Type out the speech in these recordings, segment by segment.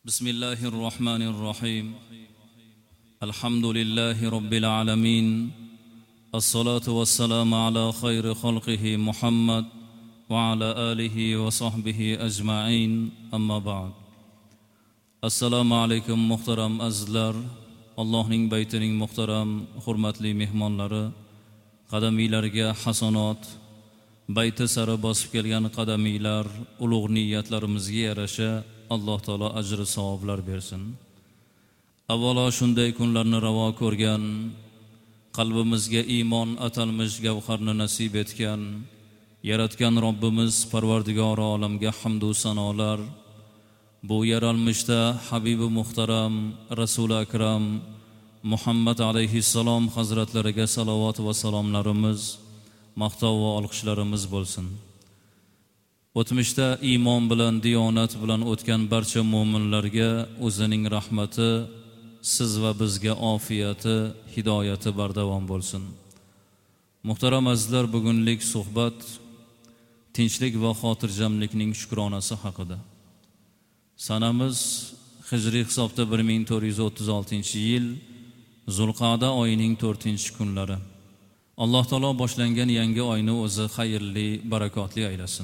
بسم الله الرحمن الرحيم الحمد لله رب العالمين الصلاة والسلام على خير خلقه محمد وعلى آله وصحبه أجمعين أما بعد السلام عليكم محترم أزلر Allohning baytining muhtaram hurmatli mehmonlari, qadamiylarga hasanot, bayti sari bosib kelgan qadamiylar, ulug' niyatlarimizga yarasha Alloh taolo ajr savoblar bersin. Avvalo shunday kunlarni ravo ko'rgan, qalbimizga iymon atalmish gavharni nasib etgan, yaratgan Robbimiz Parvardigori olamga hamd va sanolar. Bu yaralmishda Habibi muhtaram Rasul akram Muhammad alayhissalom hazratlariga salovat va salomlarimiz, maqtov va olqishlarimiz bo'lsin. O'tmishda iymon bilan, diyonat bilan o'tgan barcha mu'minlarga o'zining rahmati, siz va bizga ofiyati, hidoyati bardavom bo'lsin. Muhtaram azizlar, bugunlik suhbat tinchlik va xotirjamlikning shukronasi haqida. Sanamiz hijriy hisobda 1436-yil Zulqa'da oyining 4-kunlari. Alloh taolo boshlangan yangi oyni o'zi xayrli, barakotli aylasin.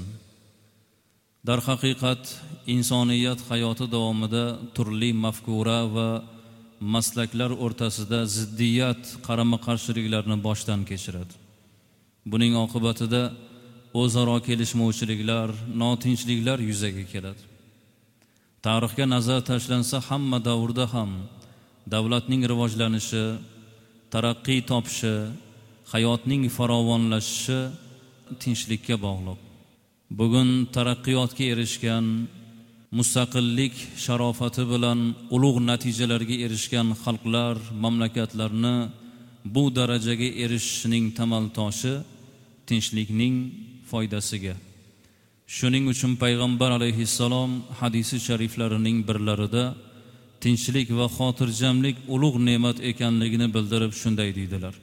Dar haqiqat insoniyat hayoti davomida turli mafkura va maslaklar o'rtasida ziddiyat, qarama-qarshiliklarni boshdan kechiradi. Buning oqibatida o'zaro kelishmovchiliklar, notinchliklar yuzaga keladi. Tarixga nazar tashlansa, hamma davrda ham davlatning rivojlanishi, taraqqiy topishi, hayotning farovonlashishi tinchlikka bog'liq. Bugun taraqqiyotga erishgan, mustaqillik sharofati bilan ulug' natijalarga erishgan xalqlar, mamlakatlarni bu darajaga erishishining tamal toshi tinchlikning foydasiga. Shuning uchun payg'ambar alayhissalom hadisi shariflarining birlarida tinchlik va xotirjamlik ulug' ne'mat ekanligini bildirib shunday deydilar: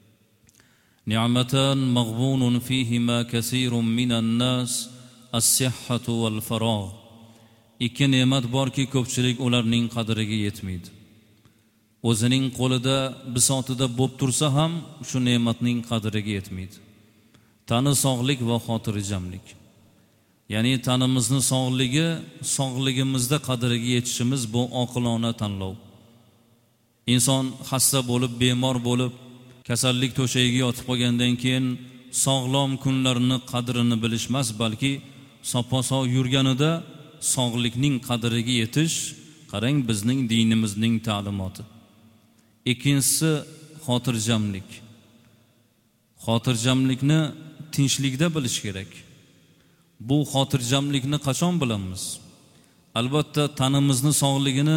Ni'matan maghbunun fihima kasirun minan nas as-sihhatu wal faragh. Ikki ne'mat borki, ko'pchilik ularning qadriga yetmaydi. O'zining qo'lida, bisotida bo'lib tursa ham shu ne'matning qadriga yetmaydi. Tani sog'lik va xotirjamlik. Ya'ni tanimizni sog'ligi, sog'ligimizda qadriga yetishimiz bu oqilona tanlov. Inson xasta bo'lib, bemor bo'lib, kasallik to'shagiga yotib qolgandan keyin sog'lom kunlarni qadrini bilishmas, balki soppa-sog' yurganida sog'likning qadriga yetish, qarang, bizning dinimizning ta'limoti. Ikkinchisi xotirjamlik. Xotirjamlikni tinchlikda bilish kerak. Bu xotirjamlikni qachon bilamiz? Albatta tanimizni sog'ligini,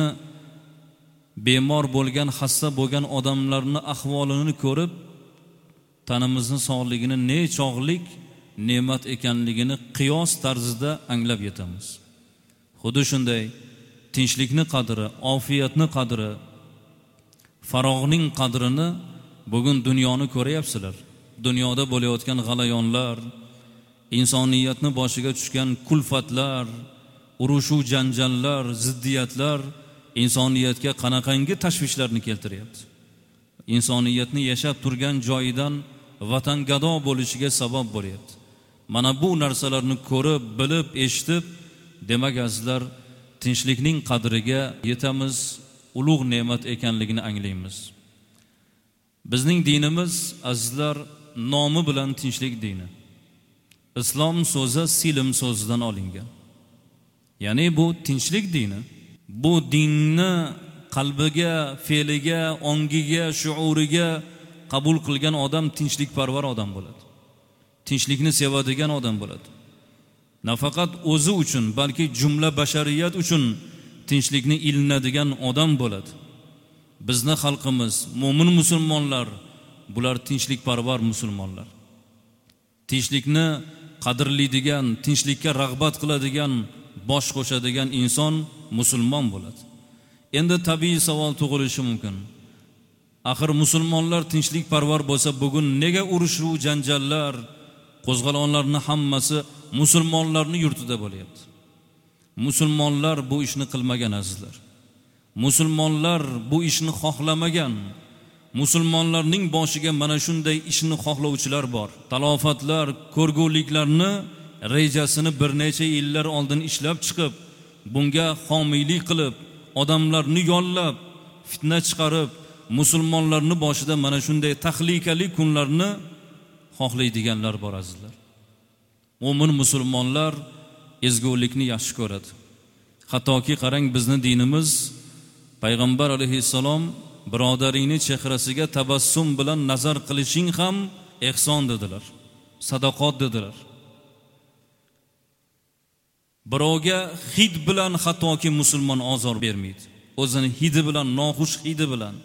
bemor bo'lgan, xasta bo'lgan odamlarning ahvolini ko'rib, tanimizni sog'ligini nechog'lik ne'mat ekanligini qiyos tarzida anglab yetamiz. Xuddi shunday tinchlikni qadri, ofiyatni qadri, farog'ning qadrini bugun dunyoni ko'ryapsizlar. Dunyoda bo'layotgan g'alayonlar, insoniyatni boshiga tushgan kulfatlar, urushuv janjallar, ziddiyatlar insoniyatga qanaqangi tashvishlarni keltiryapti. Insoniyatni yashab turgan joyidan vatangado bo'lishiga sabab bo'lyapti. Mana bu narsalarni ko'rib, bilib, eshitib, demak azizlar, tinchlikning qadriga yetamiz, ulug' ne'mat ekanligini anglaymiz. Bizning dinimiz azizlar nomi bilan tinchlik dini. Islom so'zi silm so'zidan olingan. Ya'ni bu tinchlik dini. Bu dinni qalbiga, fe'liga, ongiga, shuuriga qabul qilgan odam tinchlikparvar odam bo'ladi. Tinchlikni sevadigan odam bo'ladi. Nafaqat o'zi uchun, balki jumla bashariyat uchun tinchlikni ilinadigan odam bo'ladi. Bizni xalqimiz, mo'min musulmonlar, bular tinchlikparvar musulmonlar. Tinchlikni qadrlaydigan, tinchlikka rag'bat qiladigan, bosh qo'shadigan inson musulmon bo'ladi. Endi tabiiy savol tug'ilishi mumkin. Axir musulmonlar tinchlikparvar bo'lsa, bugun nega urushuv janjallar, qo'zg'alonlarning hammasi musulmonlarning yurtida bo'lyapti? Musulmonlar bu ishni qilmagan azizlar. Musulmonlar bu ishni xohlamagan. Musulmonlarning boshiga mana shunday ishni xohlovchilar bor. Talofatlar, ko'rguliklarni rejasini bir necha yillar oldin ishlab chiqib, bunga homiylik qilib, odamlarni yollab, fitna chiqarib, musulmonlarni boshida mana shunday tahlikali kunlarni xohlaydiganlar bor azizlar. Mo'min musulmonlar ezgulikni yaxshi ko'radi. Hattoki qarang, bizning dinimiz Payg'ambar alayhissalom birodaringni chehrasiga tabassum bilan nazar qilishing ham ihson dedilar, sadaqat dedilar. Birovga hid bilan hattoki musulmon ozor bermaydi. O'zini hidi bilan, noxush hidi bilan,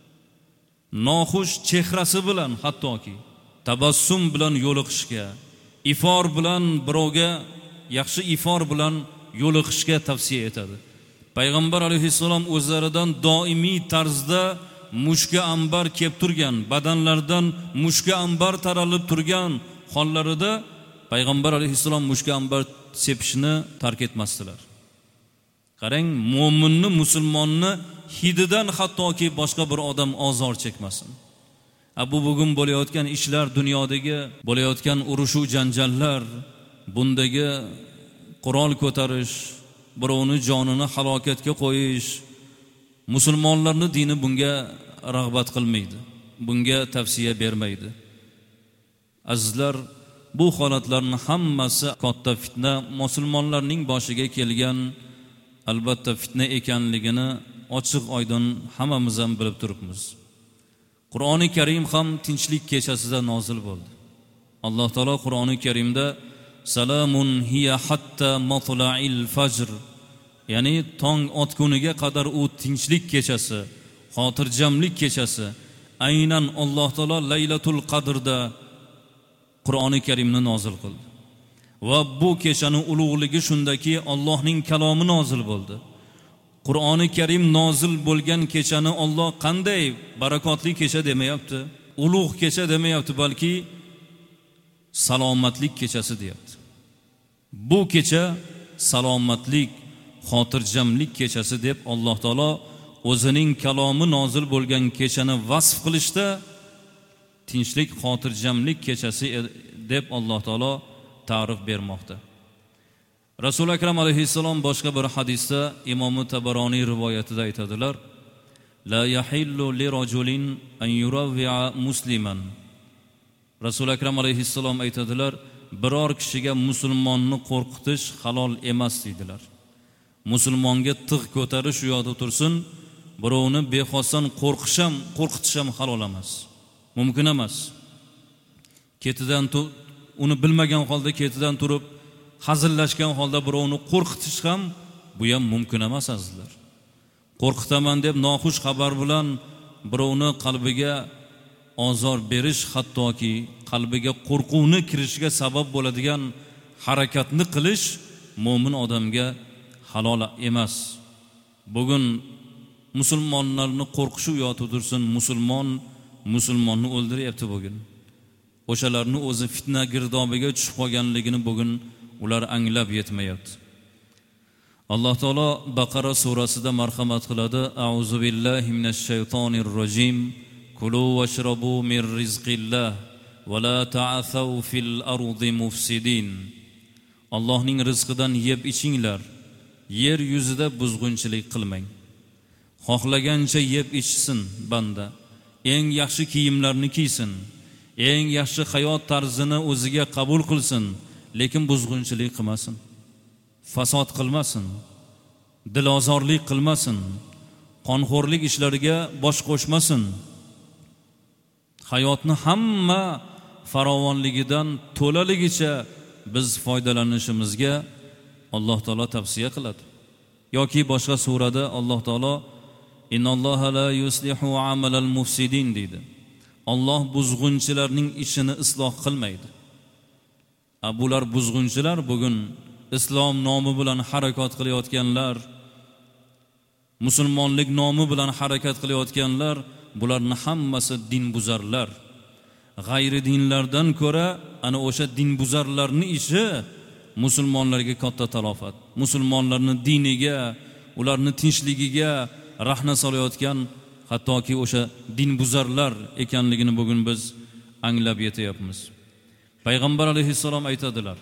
noxush chehrasi bilan hattoki tabassum bilan yo'liqishga, ifor bilan birovga yaxshi ifor bilan yo'liqishga tavsiya etadi. Payg'ambar alayhissalom o'zlaridan doimiy tarzda mushka ambar kelib turgan, badanlardan mushka ambar taralib turgan hollarida Payg'ambar alayhissalom mushka ambar sepishni tark etmasdilar. Qarang, mo'minni, musulmonni hididan hattoki boshqa bir odam ozor chekmasin. Bu bugun bo'layotgan ishlar, dunyodagi bo'layotgan urush va janjallar, bundagi qurol ko'tarish, birovni jonini halokatga qo'yish, musulmonlarning dini bunga rag'bat qilmaydi, bunga tavsiya bermaydi. Azizlar, bu holatlarning hammasi katta fitna, musulmonlarning boshiga kelgan albatta fitna ekanligini ochiq oydin hammamiz ham bilib turibmiz. Qur'oni Karim ham tinchlik kechasida nozil bo'ldi. Alloh taolo Qur'oni Karimda Salamun hiya hatta matla'il fajr, ya'ni tong otguniga qadar u tinchlik kechasi, xotirjamlik kechasi, aynan Alloh taolo Laylatul Qadrda Qur'oni Karimni nozil qildi. Va bu kechaning ulug'ligi shundaki, Allohning kalomi nozil bo'ldi. Qur'oni Karim nozil bo'lgan kechani Alloh qanday barakotli kecha demayapti, ulug' kecha demayapti, balki salomatlik kechasi deyapti. Bu kecha salomatlik, xotirjamlik kechasi deb Alloh taolo o'zining kalomi nozil bo'lgan kechani vasf qilishda tinchlik, xotirjamlik kechasi deb Alloh taolo ta'rif bermoqda. Rasul akram alayhissalom boshqa bir hadisda Imom Tabaroniy rivoyatida aytadilar: La yahillu li rajulin an yurawwi'a musliman. Rasul akram alayhissalom aytadilar, biror kishiga musulmonni qo'rqitish halol emas deydilar. Musulmonga tig' ko'tarish u yoqda tursin, birovni bexosdan qo'rqitish ham halol emas. Mumkin emas. Ketidan uni bilmagan holda ketidan turib hazillashgan holda birovni qo'rqitish ham bu ham mumkin emas azizlar. Qo'rqitaman deb noxush xabar bilan birovni qalbiga ozor berish, hattoki qalbiga qo'rquvni kirishiga sabab bo'ladigan harakatni qilish mo'min odamga halol emas. Bugun musulmonlarni qo'rqishi u yoqda tursin, musulmonni o'ldiryapti bugun. O'shalarni o'zi fitna girdobiga tushib qolganligini bugun ular anglab yetmayapti. Alloh taolo Baqara surasida marhamat qiladi: A'uzu billahi minash shaytonir rojim. Kulu washrabu min rizqillah va la ta'thaw fil ardi mufsidin. Allohning rizqidan yeb ichinglar, yer yuzida buzg'unchilik qilmang. Xohlagancha yeb ichsin banda, eng yaxshi kiyimlarni kiysin, eng yaxshi hayot tarzini o'ziga qabul qilsin, lekin buzg'unchilik qilmasin, fasod qilmasin, dilozorlik qilmasin, qonxo'rlik ishlariga bosh qo'shmasin. Hayotni hamma farovonligidan to'laligicha biz foydalanishimizga Alloh taolo tavsiya qiladi. Yoki boshqa surada Alloh taolo Innalloha la yuslihu amalal mufsidin deydi. Alloh buzg'unchilarning ishini isloh qilmaydi. Bular buzg'unchilar bugun islom nomi bilan harakat qilayotganlar, musulmonlik nomi bilan harakat qilayotganlar, bularning hammasi dinbuzarlar. G'ayri dinlardan ko'ra ana o'sha dinbuzarlarning ishi musulmonlarga katta talofat. musulmonlarning diniga, ularning tinchligiga rahna solayotgan hattoki o'sha dinbuzarlar ekanligini bugun biz anglab yetyapmiz. Payg'ambar alayhissalom aytadilar: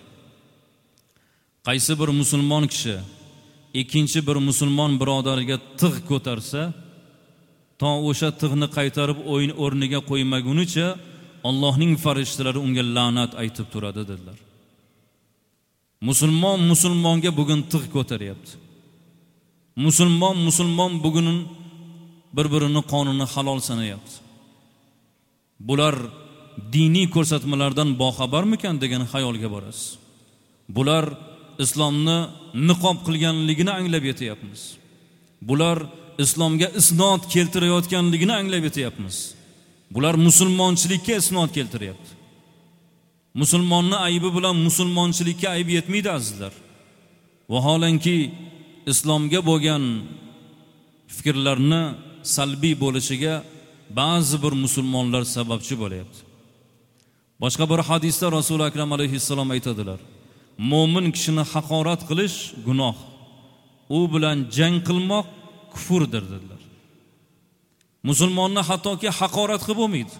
qaysi bir musulmon kishi ikkinchi bir musulmon birodariga tig' ko'tarsa, to o'sha tig'ni qaytarib o'rniga qo'ymagunicha Allohning farishtalari unga la'nat aytib turadi dedilar. Musulmon musulmonga bugun tig' ko'taryapti. Musulmon bugun bir-birini qonuni halol sanayapti. Bular diniy ko'rsatmalardan boxabarmikan degan xayolga borasiz. Bular islomni niqob qilganligini anglab yetyapmiz. Bular islomga isnod keltirayotganligini anglab yetyapmiz. Bular musulmonchilikka isnod keltiryapti. Musulmonni aybi bilan musulmonchilikka ayb yetmaydi azizlar. Vaholanki islomga bo'lgan fikrlarni salbiy bo'lishiga ba'zi bir musulmonlar sababchi bo'layapti. Boshqa bir hadisda Rasul akram alayhissalom aytadilar: mo'min kishini haqorat qilish gunoh, u bilan jang qilmoq kufrdir dedilar. Musulmonni hattoki haqorat qilib bo'lmaydi.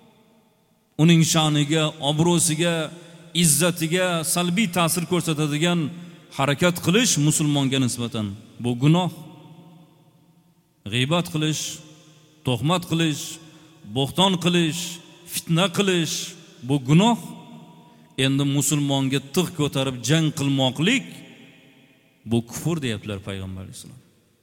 Uning sha'niga, obro'siga, izzatiga salbiy ta'sir ko'rsatadigan harakat qilish musulmonga nisbatan bu gunoh. G'iybat qilish, tuhmat qilish, bo'xton qilish, fitna qilish bu gunoh. Endi musulmonga tig' ko'tarib jang qilmoqlik bu kufr deyaptilar payg'ambar alayhisalom.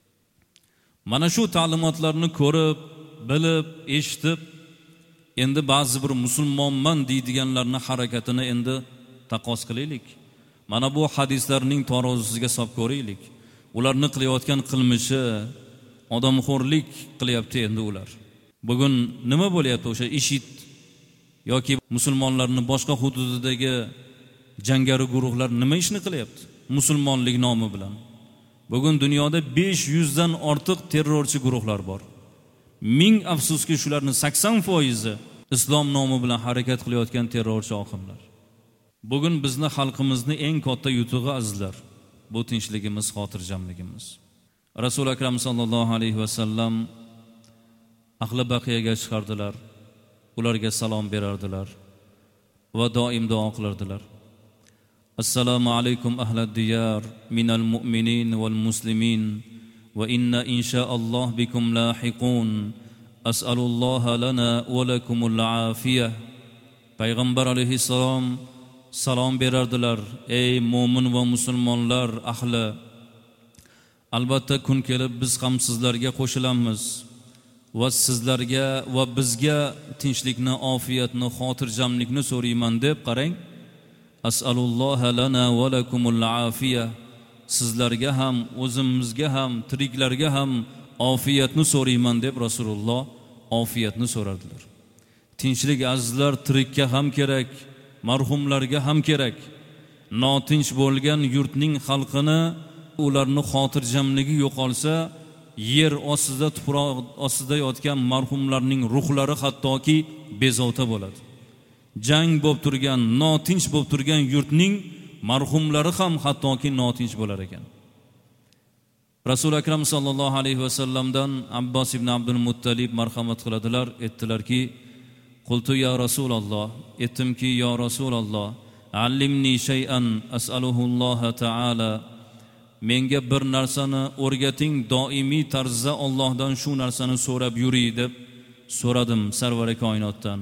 Mana shu ta'limotlarni ko'rib, bilib, eshitib, endi ba'zi bir musulmonman deydiganlarning harakatini endi taqos qilaylik. Mana bu hadislarning tarozisiga solib ko'raylik. Ularni qilayotgan qilmishi odamxo'rlik qilyapti endi ular. Bugun nima bo'lyapti o'sha IShID yoki musulmonlarning boshqa hududidagi jangari guruhlar nima ishni qilyapti? Musulmonlik nomi bilan. Bugun dunyoda 500 dan ortiq terrorchi guruhlar bor. Ming afsuski shularning 80% islom nomi bilan harakat qilayotgan terrorchi oqimlar. Bugun bizni xalqimizni eng katta yutug'i azizlar, bu tinchligimiz, xotirjamligimiz. Rasul akram sallallohu alayhi va sallam ahli baqiyaga chiqardilar. Ularga salom berardilar va doim duo qilardilar. Assalomu alaykum ahlad diyar minal mu'minin wal muslimin va inna inshaalloh bikum lahiqun. As'alulloha lana va lakumul afiyah. Payg'ambar alayhissalom salom berardilar: ey mo'min va musulmonlar ahli, albatta kun kelib biz ham sizlarga qo'shilamiz va sizlarga va bizga tinchlikni, ofiyatni, xotirjamlikni so'rayman deb qarang. As'alulloha lana va lakumul afiyah. Sizlarga ham, o'zimizga ham, tiriklarga ham ofiyatni so'rayman deb Rasululloh ofiyatni so'rardilar. Tinchlik azizlar tirikka ham kerak, marhumlarga ham kerak. Notinch bo'lgan yurtning xalqini, ularni xotirjamligi yo'qolsa, yer ostida, tuproq ostida yotgan marhumlarning ruhlari hattoki bezovta bo'ladi. Jang bo'lib turgan, notinch bo'lib turgan yurtning marhumlari ham hattoki notinch bo'lar ekan. Rasul akram sallallohu alayhi va sallamdan Abbos ibn Abdul Muttalib marhamat qiladilar, aytdilarki: "Qultu ya Rasululloh, aytdimki yo Rasululloh, allimni shay'an as'aluhulloh ta'ala. Menga bir narsani o'rgating, doimiy tarzda Allohdan shu narsani so'rab yuray" deb so'radim sarvari koinotdan.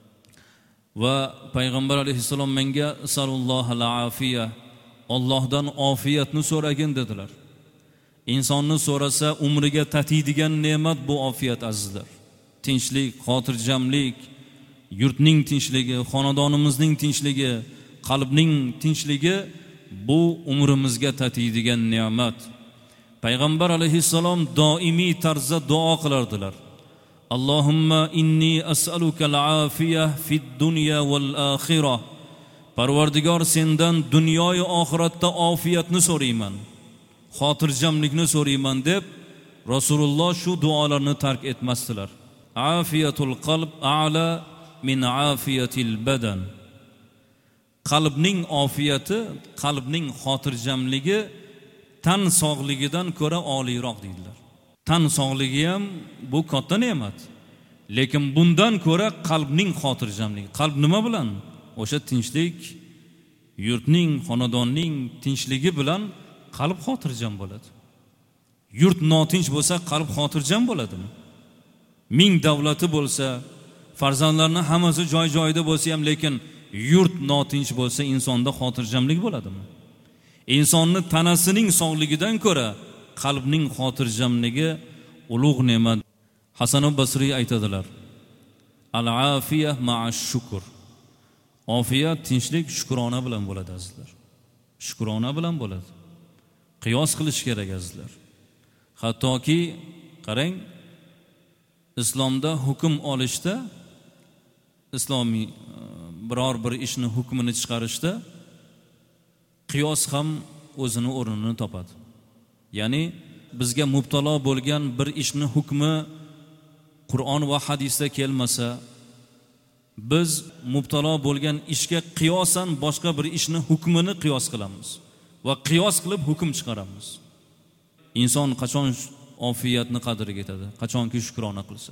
Va payg'ambar alayhissalom menga sallallohal afiya, Allohdan ofiyatni so'ragin dedilar. Insonni so'rasa umriga tatiydigan ne'mat bu ofiyat azizlar. Tinchlik, xotirjamlik, yurtning tinchligi, xonadonimizning tinchligi, qalbning tinchligi bu umrimizga tatiydigan ne'mat. Payg'ambar alayhissalom doimiy tarzda duo qilardilar. Allohumma inni as'alukal afiyah fid dunya wal akhirah. Parvardigor, sendan dunyo va oxiratda ofiyatni so'rayman, xotirjamlikni so'rayman deb Rasululloh shu duolarni tark etmasdilar. Afiyatul qalb a'la min afiyatil badan. Qalbning ofiyati, qalbning xotirjamligi tan sog'ligidan ko'ra oliyroq deydilar. Tan sog'ligi ham bu katta ne'mat. Lekin bundan ko'ra qalbning xotirjamligi. Qalb nima bilan? O'sha tinchlik, yurtning, xonadonning tinchligi bilan qalb xotirjam bo'ladi. Yurt notinch bo'lsa, qalb xotirjam bo'ladimi? Ming davlati bo'lsa, farzandlarning hammasi joy-joyida bo'lsa ham, lekin yurt notinch bo'lsa, insonda xotirjamlik bo'ladimi? Insonning tanasining sog'ligidan ko'ra qalbning xotirjamligi ulug' ne'mat. Hasan al-Basriy aytadilar: Al-afiyah ma'ash shukr. Ofiyat, tinchlik shukrona bilan bo'ladi azizlar. Shukrona bilan bo'ladi. Qiyos qilish kerak azizlar. Hattoki qarang, islomda hukm olishda, islomiy biror bir ishni hukmini chiqarishda qiyos ham o'zini o'rnini topadi. Ya'ni bizga mubtalo bo'lgan bir ishni hukmi Qur'on va hadisda kelmasa, biz mubtalo bo'lgan ishga qiyosan boshqa bir ishni hukmini qiyos qilamiz va qiyos qilib hukm chiqaramiz. Inson qachon ofiyatni qadriga yetadi? Qachonki shukrona qilsa.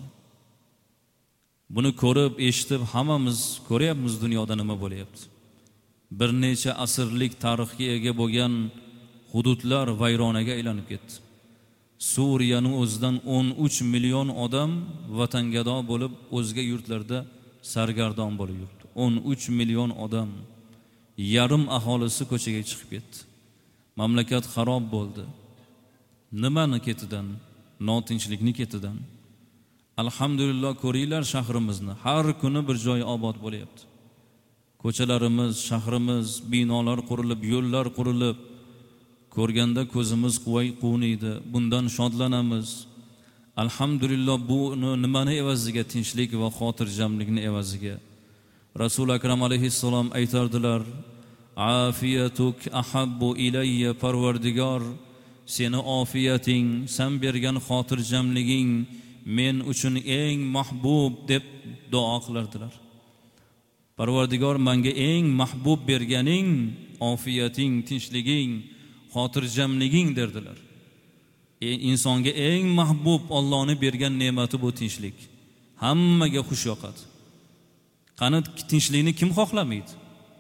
Buni ko'rib, eshitib hammamiz ko'ryapmiz dunyoda nima bo'layapti. Bir necha asrlik tarixga ega bo'lgan hududlar vayronaga aylanib ketdi. Suriyaning o'zidan 13 million odam vatangado bo'lib, o'zga yurtlarda sargardon bo'lib yuribdi. 13 million odam, yarim aholisi ko'chaga chiqib ketdi. Mamlakat xarob bo'ldi. Nimani ketidan? Notinchlikni ketidan. Alhamdulillah, ko'ringlar shahrimizni. Har kuni bir joy obod bo'lyapti. Ko'chalarimiz, shahrimiz, binolar qurilib, yo'llar qurilib, ko'rganda ko'zimiz quvnaydi. Bundan shodlanamiz. Alhamdulillah, bu nimani evaziga? Tinchlik va xotirjamlikni evaziga. Rasul akram alayhissalom aytardilar: Afiyatuk ahabbu ilayya, Parvardigor, seni ofiyating, sen bergan xotirjamliging men uchun eng mahbub deb duo qilardilar. Parvardigor, menga eng mahbub berganing ofiyating, tinchliging, xotirjamliging derdilar. Insonga eng mahbub Allohning bergan ne'mati bu tinchlik. Hammaga xush yoqadi. Qani tinchlikni kim xohlamaydi?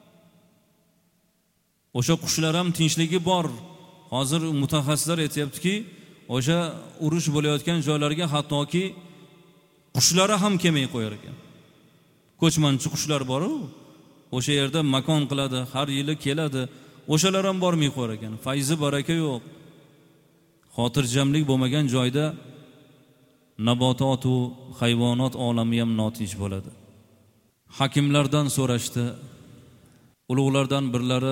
O'sha qushlar ham tinchligi bor. Hozir mutaxassislar aytayaptiki, o'sha urush bo'layotgan joylarga hattoki qushlari ham kelmay qo'yar ekan. Ko'chmanchi qushlar bor-ku, o'sha yerda makon qiladi, har yili keladi. O'shalar ham bormay qo'yar ekan. Fayzi baraka yo'q. Xotirjamlik bo'lmagan joyda nabotot va hayvonot olami ham notinch bo'ladi. Hakimlardan so'rashdi. Ulug'lardan birlari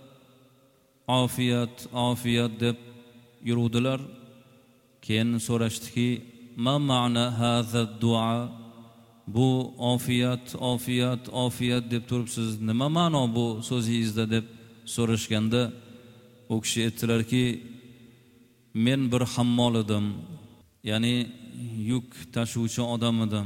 ofiyat, ofiyat deb yuruvdilar. Keyin so'rashdiki, "Ma ma'na hadha du'a?" Bu ofiyat, ofiyat, ofiyat deb turibsiz. Nima ma'no bu so'zingizda deb so'rashganda, u kishi aytdilarki, men bir hammol edim, ya'ni yuk tashuvchi odam edim.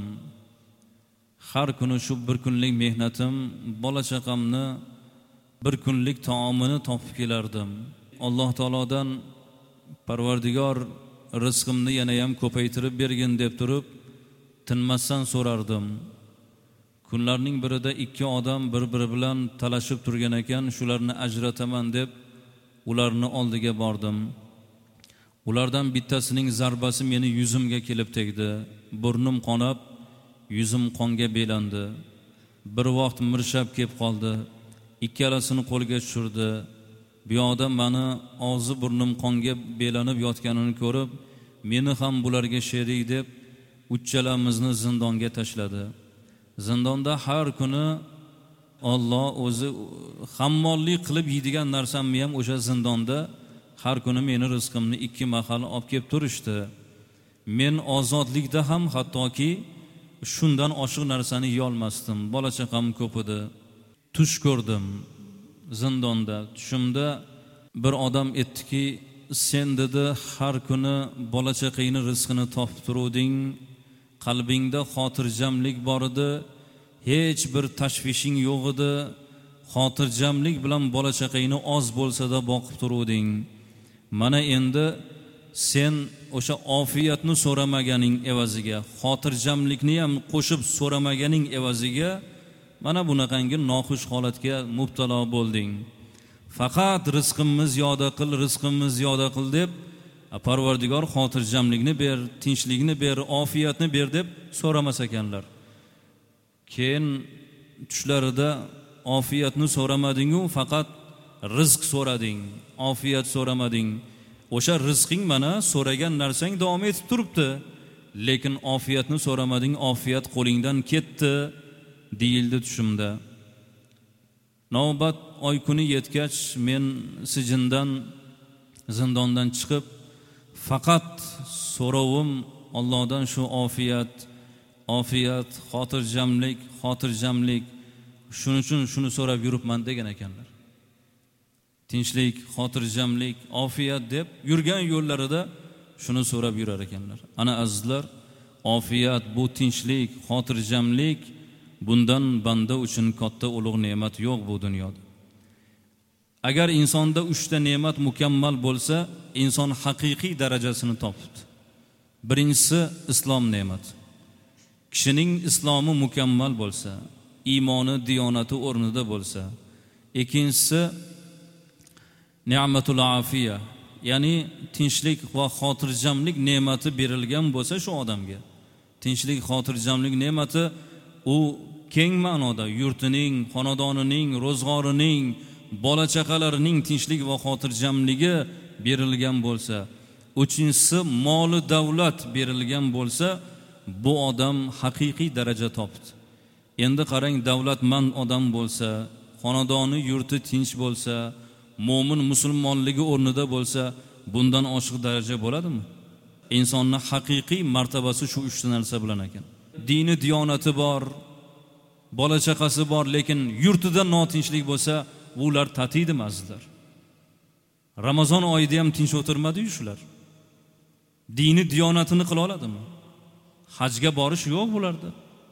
Har kuni shu bir kunlik mehnatim bola chaqamni bir kunlik taomini topib kelardim. Alloh taolodan Parvardigor rizqimni yana ham ko'paytirib bergin deb turib tinmasdan so'rardim. Kunlarning birida ikki odam bir-biri bilan talashib turgan ekan, shularni ajrataman deb ularni oldiga bordim. Ulardan bittasining zarbasi meni yuzimga kelib tegdi. Burnim qonab, yuzim qonga belandi. Bir vaqt mirshab kelib qoldi. Ikkalasini qo'lga tushirdi. Bu yoqda meni og'zi burnim qonga belanib yotganini ko'rib, meni ham bularga sherik deb uchalamizni zindonga tashladi. Zindonda har kuni Alloh o'zi hammollik qilib yeydigan narsamni ham o'sha zindonda har kuni meni rizqimni ikki mahal olib kelib turishdi. Men ozodlikda ham hattoki shundan oshiq narsani yeya olmasdim. Bola chaqam ko'p edi. Tush ko'rdim zindonda. Tushimda bir odam aytdiki, sen dedi har kuni bola chaqangni rizqini topib turuvding, qalbingda xotirjamlik bor edi, hech bir tashvishing yo'q edi, xotirjamlik bilan bola chaqangni oz bo'lsa-da boqib turuvding. mana endi sen o'sha ofiyatni so'ramaganing evaziga, xotirjamlikni ham qo'shib so'ramaganing evaziga mana bunaqangi noxush holatga mubtalo bo'lding. Faqat rizqimni ziyoda qil deb Parvardigor xotirjamlikni ber, tinchlikni ber, ofiyatni ber deb so'ramas ekanlar. Keyin tushlarida ofiyatni so'ramading-u, faqat rizq so'rading, ofiyat so'ramading. O'sha rizqing mana so'ragan narsang davom etib turibdi, lekin ofiyatni so'ramading, ofiyat qo'lingdan ketdi deyildi tushimda. Navbat oy kuni yetgach men zindondan chiqib faqat so'rovim Allohdan shu ofiyat, xotirjamlik, shuning uchun shuni so'rab yuribman degan ekanlar. Tinchlik, xotirjamlik, ofiyat deb yurgan yo'llarida shuni so'rab yurar ekanlar. Ana azizlar, ofiyat, bu tinchlik, xotirjamlik, bundan banda uchun katta ulug' ne'mat yo'q bu dunyoda. Agar insonda 3 ta ne'mat mukammal bo'lsa, inson haqiqiy darajasini topibdi. Birinchisi islom ne'mati. Kishining islomi mukammal bo'lsa, iymoni, diyonati o'rnida bo'lsa, ikkinchisi ne'matul afiya, ya'ni tinchlik va xotirjamlik ne'mati berilgan bo'lsa shu odamga. Tinchlik, xotirjamlik ne'mati u keng ma'noda yurtining, xonadonining, ro'zg'orining, bola chaqalarining tinchlik va xotirjamligi berilgan bo'lsa, uchinchisi moli davlat berilgan bo'lsa, bu odam haqiqiy daraja topdi. Endi qarang, davlatmand odam bo'lsa, xonadoni, yurti tinch bo'lsa, mo'min musulmonligi o'rnida bo'lsa, bundan oshiq daraja bo'ladimi? Insonning haqiqiy martabasi shu 3 ta narsa bilan ekan. Dini, diyonati bor, bola chaqasi bor, lekin yurtida notinchlik bo'lsa, ular tatiydi azizlar. Ramazon oyida ham tinch o'tirmadi-yu shular. Dini, diyonatini qila oladimi? Hajga borish yo'q bularda.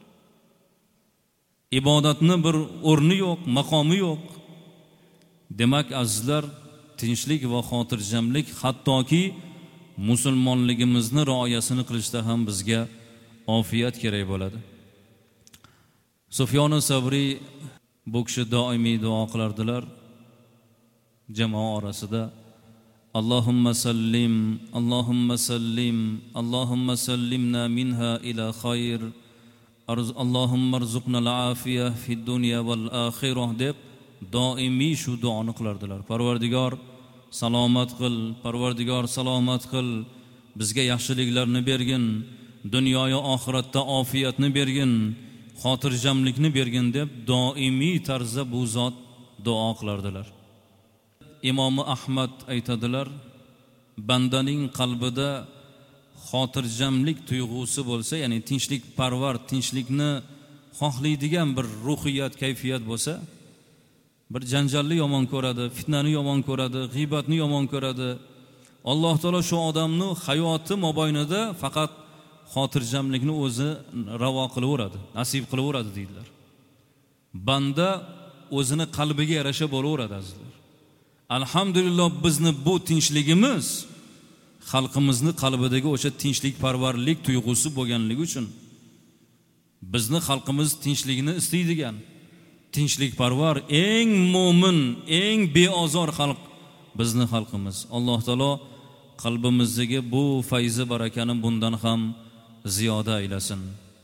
Ibodatni bir o'rni yo'q, maqomi yo'q. Demak azizlar, tinchlik va xotirjamlik hattoki musulmonligimizni rioyasini qilishda ham bizga ofiyat kerak bo'ladi. Sufyon as-Savri bu kishi doimiy duo qilardilar jamoa orasida. Allahumma sallim, Allahumma sallim, Allahumma sallimna minha ila khayr, Allahumma arzuqna al-afiyah fid dunya wal akhirah deb doimiy shu duoni qilardilar. Parvardigor salomat qil, Parvardigor salomat qil, bizga yaxshiliklarni bergin, dunyoyu oxiratda ofiyatni bergin, xotirjamlikni bergin deb doimiy tarzda bu zot duo qilardilar. Imom Ahmad aytadilar, bandaning qalbida xotirjamlik tuyg'usi bo'lsa, ya'ni tinchlik parvar, tinchlikni xohlaydigan bir ruhiyat, kayfiyat bo'lsa, bir janjalni yomon ko'radi, fitnani yomon ko'radi, g'iybatni yomon ko'radi. Alloh taolo shu odamni hayoti mobaynida faqat xotirjamlikni o'zi ravo qilaveradi, nasib qilaveradi deydilar. Banda o'zini qalbiga yarasha bo'laveradi azizlar. Alhamdulillah, bizni bu tinchligimiz xalqimizni qalbidagi o'sha tinchlik parvarlik tuyg'usi bo'lganligi uchun bizni xalqimiz tinchligini istaydigan, tinchlik parvar, eng mo'min, eng beozor xalq bizni xalqimiz. Alloh taolo qalbimizdagi bu fayzi barakani bundan ham ziyoda aylasin.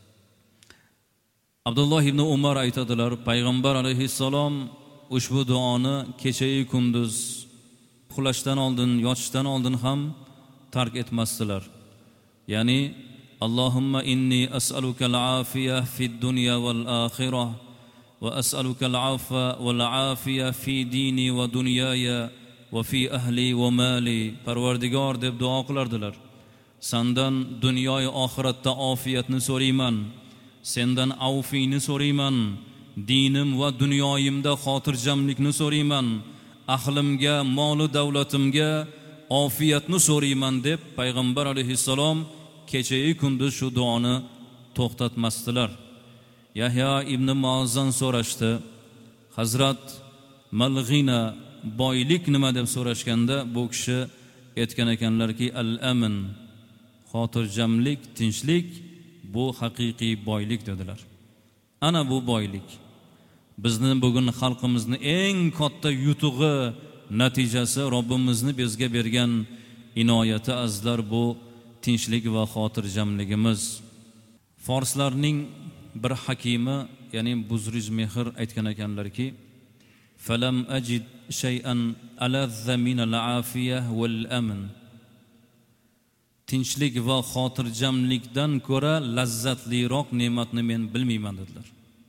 Abdulloh ibn Umar aytadilar, payg'ambar alayhissalom ushbu duoni kecha-yu kunduz uxlashdan oldin, yotishdan oldin ham tark etmasdilar. Ya'ni Allohumma inni as'aluka al-afiyah fid dunya wal akhirah va as'aluka al-afwa wal afiyah fi dini va dunyaya va fi ahli va mali. Parvardigor deb duo qilardilar. Sendan dunyoy oxiratda ofiyatni so'rayman, sendan avfiyni so'rayman, dinim va dunyoyimda xotirjamlikni so'rayman, ahlimga, moli davlatimga ofiyatni so'rayman deb payg'ambar alayhissalom kecha-yu kunduz shu duoni to'xtatmasdilar. Yahya ibn Muazzan so'rashdi, Hazrat Malg'ina boylik nima deb so'rashganda bu kishi aytgan ekanlarki, al-amin, xotirjamlik, tinchlik bu haqiqiy boylik dedilar. Ana bu boylik bizni bugun xalqimizni eng katta yutug'i, natijasi Robbimizni bizga bergan inoyati azizlar, bu tinchlik va xotirjamligimiz. Forslarning bir hakimi, ya'ni Buzriz Mehr aytgan ekanlarki, falam ajid shay'an alazza min al-afiyah wal amn. Tinchlik va xotirjamlikdan ko'ra lazzatliroq ne'matni men bilmayman dedilar.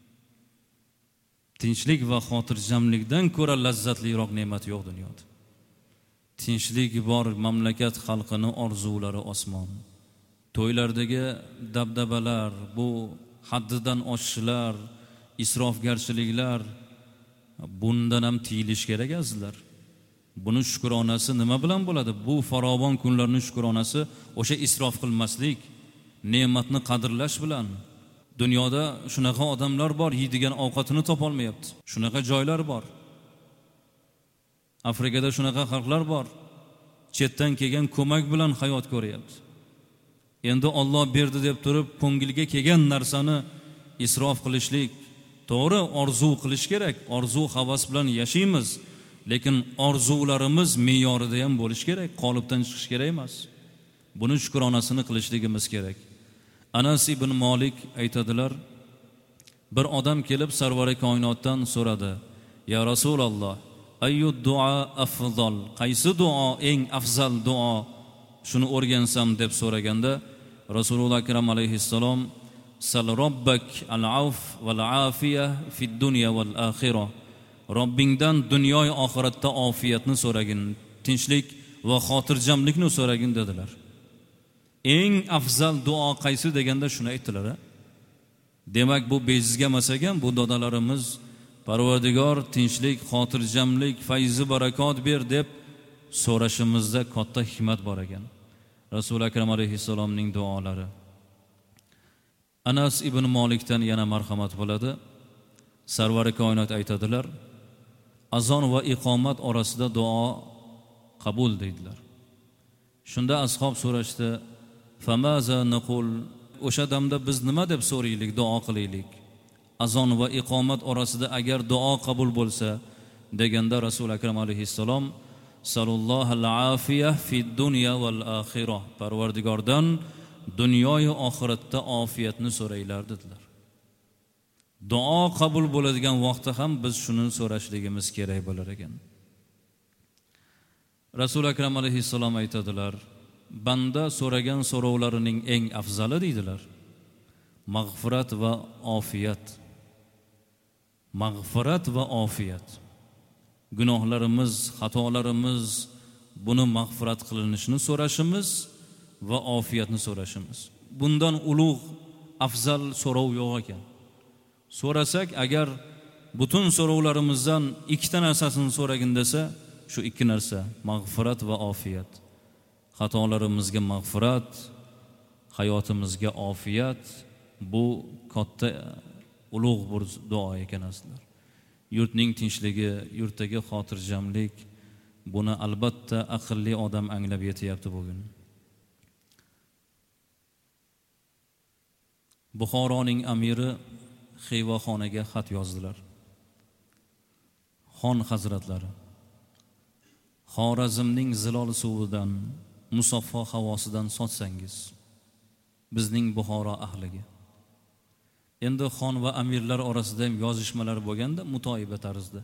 Tinchlik va xotirjamlikdan ko'ra lazzatliroq ne'mat yo'q dunyoda. Tinchlik bor mamlakat xalqini orzulari osmon. To'ylardagi dabdabalar, bu haddidan oshishlar, isrofgarchiliklar, bundan ham tiyilish kerak azizlar. Buni shukronasi nima bilan bo'ladi? Bu farovon kunlarning shukronasi o'sha isrof qilmaslik, ne'matni qadrlash bilan. Dunyoda shunaqa odamlar bor, yeydigan ovqatini topolmayapti. Shunaqa joylar bor. Afrikada shunaqa xalqlar bor. Chetdan kelgan ko'mak bilan hayot ko'ryapti. Endi Alloh berdi deb turib, ko'ngilga kelgan narsani isrof qilishlik, to'g'ri, orzu qilish kerak. Orzu, havas bilan yashaymiz, lekin orzularimiz me'yorida ham bo'lish kerak, qolipdan chiqish kerak emas. Buni shukronasini qilishligimiz kerak. Anas ibn Malik aytadilar, bir odam kelib Sarvari koinotdan so'radi: "Ya Rasululloh, ayyu duo afzal? Qaysi duo eng afzal duo? Shuni o'rgansam" deb so'raganda, Rasululloh akram alayhissalom: "Sal robbak al-afv wal-afiyah fid dunya wal-akhirah." Robbingdan dunyo va oxiratda ofiyatni so'ragin, tinchlik va xotirjamlikni so'ragin dedilar. Eng afzal duo qaysi deganda shuni aytdilar. Demak, bu bejizga emas ekan, bu dodalarimiz Parvardigor tinchlik, xotirjamlik, fayzi barakot ber deb so'rashimizda katta hikmat bor ekan. Rasul akram alayhissalomning duolari. Anas ibn Malikdan yana marhamat bo'ladi. Sarvari koinot aytadilar, azon va iqomat orasida duo qabul deydilar. Shunda ashob so'rashdi, famaza naqul, o'sha damda biz nima deb so'raylik, duo qilaylik? Azon va iqomat orasida agar duo qabul bo'lsa deganda Rasul akram alayhissalom sallallohu al-afiyah fid dunya wal akhirah, Parvardigordan dunyo va oxiratda ofiyatni so'raylar dedilar. Duo qabul bo'ladigan vaqtda ham biz shuni so'rashligimiz kerak bo'lar ekan. Rasul akram alayhissalom aytadilar, banda so'ragan so'rovlarining eng afzali deydilar, mag'firat va ofiyat. Mag'firat va ofiyat. Gunohlarimiz, xatolarimiz, buni mag'firat qilinishini so'rashimiz va ofiyatni so'rashimiz. Bundan ulug' afzal so'rov yo'q ekan. So'rasak, agar butun so'rovlarimizdan ikkita narsasini so'ragin desa, shu ikki narsa, mag'firat va ofiyat. Xatolarimizga mag'firat, hayotimizga ofiyat, bu katta ulug' bir duo ekan azizlar. Yurtning tinchligi, yurtdagi xotirjamlik, buni albatta aqlli odam anglab yetyapti bugun. Buxoroning amiri Xivaxonaga xat yozdilar. Xon hazratlari, Xorazmning zilol suvidan, musaffo havosidan sotsangiz bizning Buxoro ahliga. Endi xon va amirlar orasida ham yozishmalar bo'lganda mutoyiba tarzda.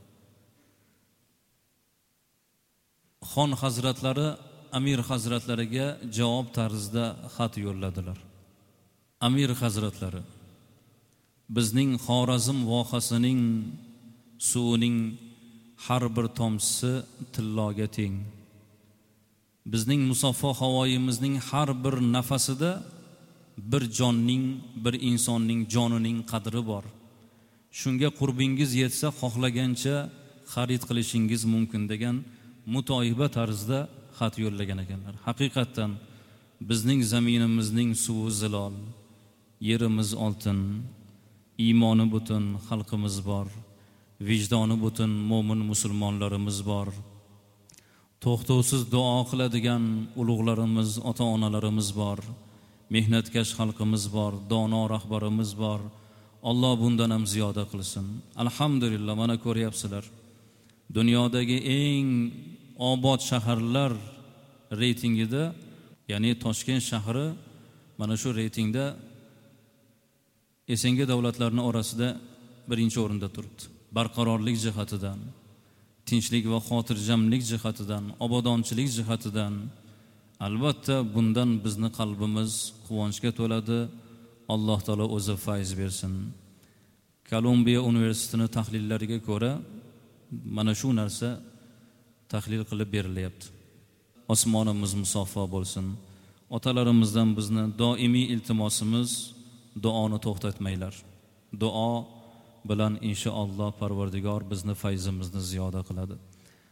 Xon hazratlari amir hazratlariga javob tarzida xat yo'lladilar. Amir hazratlari, bizning Xorazm vohasining suvining har bir tomchisi tilloga teng. Bizning musaffo havoyimizning har bir nafasida bir jonning, bir insonning jonining qadri bor. Shunga qurbingiz yetsa xohlagancha xarid qilishingiz mumkin degan mutoyiba tarzda xat yo'llagan ekanlar. Haqiqatan bizning zaminimizning suvi zilol, yerimiz oltin, iymoni butun xalqimiz bor, vijdoni butun mo'min musulmonlarimiz bor. to'xtovsiz duo qiladigan ulug'larimiz, ota-onalarimiz bor, mehnatkash xalqimiz bor, dono rahbarimiz bor. Alloh bundan ham ziyoda qilsin. Alhamdulillah, mana ko'ryapsizlar. Dunyodagi eng obod shaharlar reytingida, ya'ni Toshkent shahri mana shu reytingda Esenga davlatlarning orasida birinchi o'rinda turibdi. Barqarorlik jihatidan, tinchlik va xotirjamlik jihatidan, obodonchilik jihatidan. Albatta bundan bizni qalbimiz quvonchga to'ladi. Alloh taolo o'zi fayz bersin. Kolumbiya universitetining tahlillariga ko'ra mana shu narsa tahlil qilib berilyapti. Osmonimiz musaffo bo'lsin. Otalarimizdan bizni doimiy iltimosimiz, duoni to'xtatmanglar. Duo bilan inshaalloh Parvardigor bizni fayzimizni ziyoda qiladi.